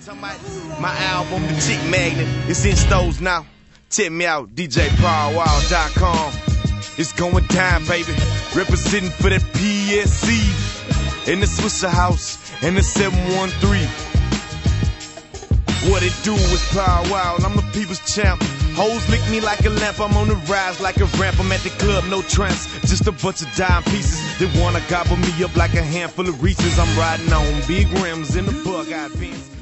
My album, The Chick Magnet, it's in stores now. Check me out, DJPowerWow.com. It's going down, baby. Representing for that PSC in the Swisher House and the 713. What it do is Power Wow, and I'm the people's champ. Hoes lick me like a lamp, I'm on the rise like a ramp. I'm at the club, no trance, just a bunch of dime pieces. They wanna gobble me up like a handful of Reese's. I'm riding on big rims in the bug-eyed Benz.